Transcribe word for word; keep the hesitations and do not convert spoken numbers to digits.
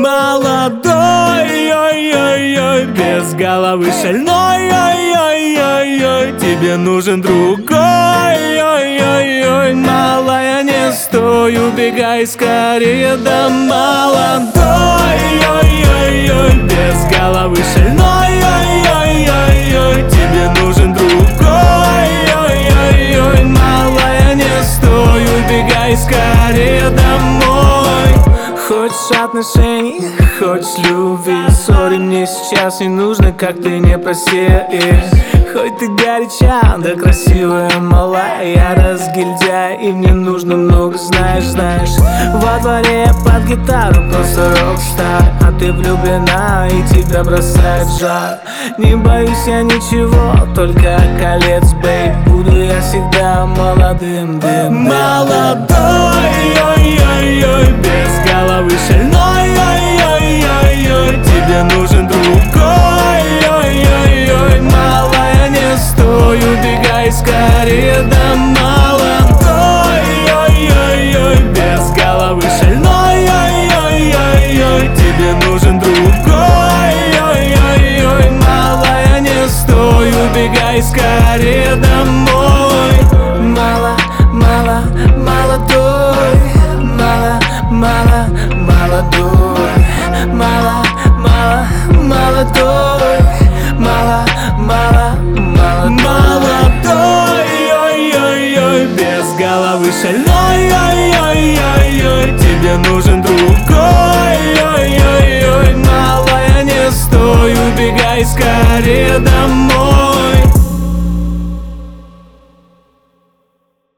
Молодой, ой-ой-ой, без головы шальной, ой-ой-ой-ой, тебе нужен другой, ой-ой-ой, малая, не стой, убегай скорее, да молодой, ой-ой-ой, без головы шальной, ой-ой-ой-ой, тебе нужен другой, ой-ой-ой, малая, не стой, убегай скорее домой. Хочешь отношений, хочешь любви, сори, мне сейчас не нужно, как ты не проси. Хоть ты горяча, да красивая, малая, я разгильдяй, и мне нужно много, знаешь, знаешь. Во дворе под гитару просто рок-стар, а ты влюблена, и тебя бросает жар. Не боюсь я ничего, только колец, бейб, буду я всегда молодым, дым. Молодой, ой-ой-ой, без головы шальной, ой-ой-ой-ой, тебе нужен другой, ой-ой-ой, малая, не стой, убегай скорее, да молодой, ой-ой-ой, без головы шальной, ой-ой-ой-ой, тебе нужен другой, ой-ой-ой, малая, не стой, убегай скорее домой. Мало, мало, молодой, мало, мало, молодой, мало, мало, молодой, мало, мало, молодой, ой-ой-ой, без головы шальной, ой-ой-ой-ой, тебе нужен другой, ой-ой-ой, малая, не стой, убегай скорее домой.